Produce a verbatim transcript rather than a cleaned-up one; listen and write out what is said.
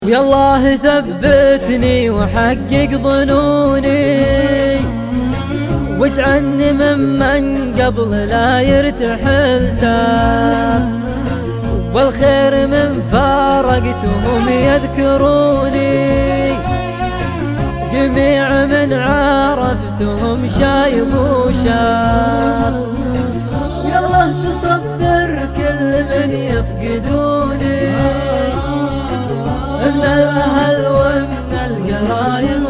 يا الله ثبتني وحقق ظنوني، واجعلني ممن قبل لا يرتحل تاب، والخير من فارقتهم يذكروني، جميع من عرفتهم شايب وشاب. يا الله تصبر كل من يفقدوني، من الأهل ومن القرايب